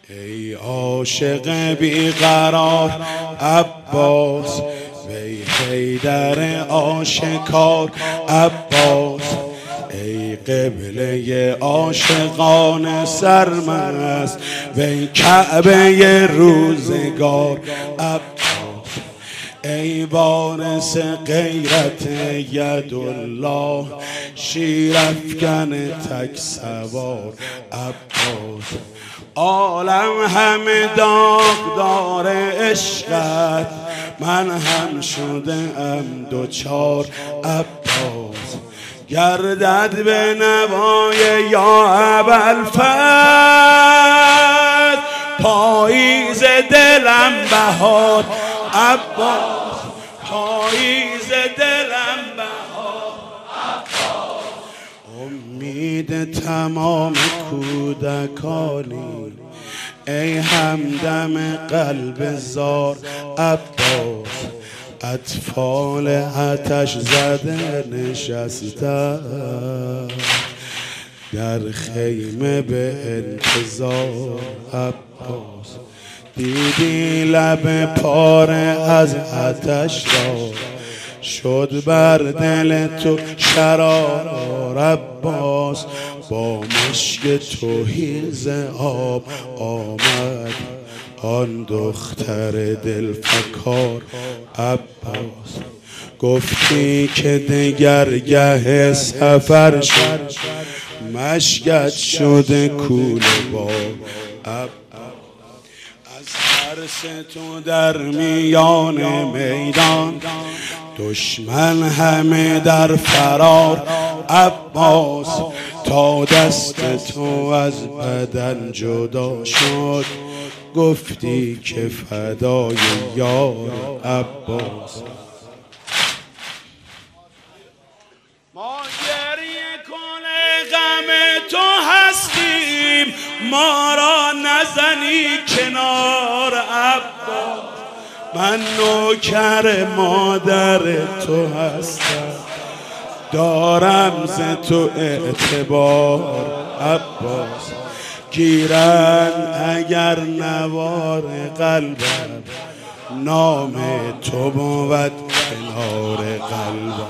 ای عاشق بیقرار عباس، وی حیدر آشکار عباس، ای قبله عاشقان سرمست، وی کعبه روزگار عباس، ای وارث غیرت یدالله، شیرافکن تک سوار عباس، عالم همه داغدار عشقت، من هم شده ام دوچار عباس، گردد به نوای یا ابوالفضل، پاییز دلم بهار عباس، پاییز دلم بهار عباس، امید تمام کودکانی، ای همدم قلب زار عباس، اطفال آتش زده نشستن در خیمه به انتظار عباس، دیدی لب پاره از آتش را، شد بر دل تو شرار عباس، با مشک توحیز آب آمد آن دختر دلفکار عباس، گفتی که دگر گه سفر شد، مشکت شده کوله بار عباس، از ترس تو در میان میدان، دشمن همه در فرار عباس، تا دست تو از بدن جدا شد، گفتی که فدای یار عباس، ما گریه کنه غم تو هستیم، ما را نزنی کنار عباس، من نوکر مادر تو هستم، دارم ز تو اعتبار عباس، گیرند اگر نوار قلبم، نام تو بود کنار قلبم،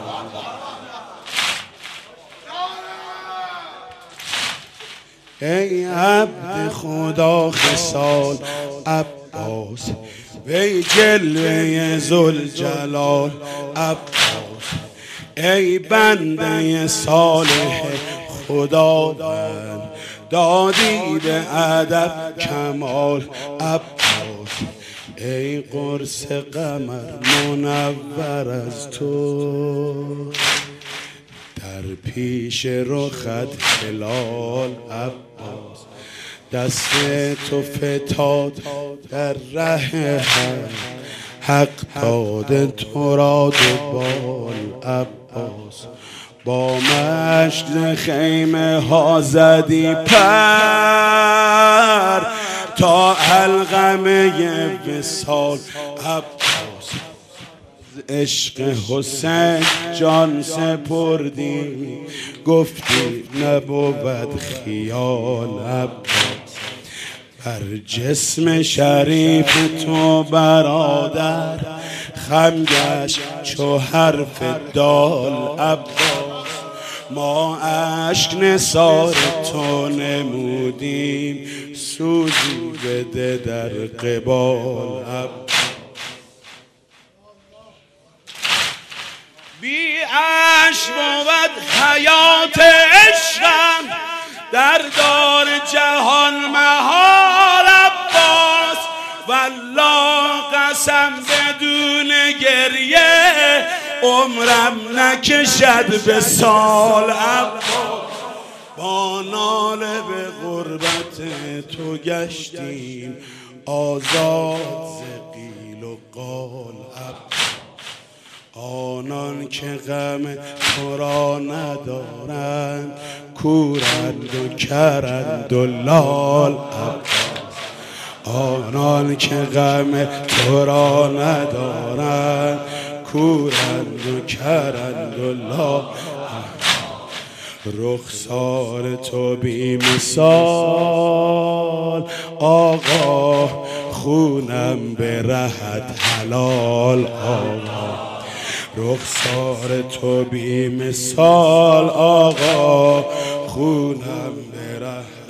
ای عبد خدا خصال عباس، وی جلوه ذوالجلال عباس، ای بنده صالح خداوند، دادی به ادب کمال عباس، ای قرص قمر منور از تو، در پیش رخت هلال عباس، دست تو فتاد در ره حق داده تو را دوبال عباس، با مشت خیمه ها زدی پر، تا علقمه وصال عباس، عشق حسین جان سپردی، گفتی نبود خیال عباس، بر جسم شریف تو برادر، خم گشت چو حرف دال عباس، ما اشک نثار تو نمودیم، سوزی بده در قبال عباس، بی اشک بود حیات عشقم، در دار جهان محال عباس، والله قسم بدون گریه، عمرم نکشد به سال عباس، با ناله به غربت تو گشتیم، آزاد ز قیل و قال عباس، آنان که غم تو را ندارند، کورند و کرند و لال عباس، آنان که غم تو را ندارند، کورند و کرند و لال، رخسار تو بی مثال، آقا خونم برهد حلال آقا رخسار تو بی مثال آقا خونم برهد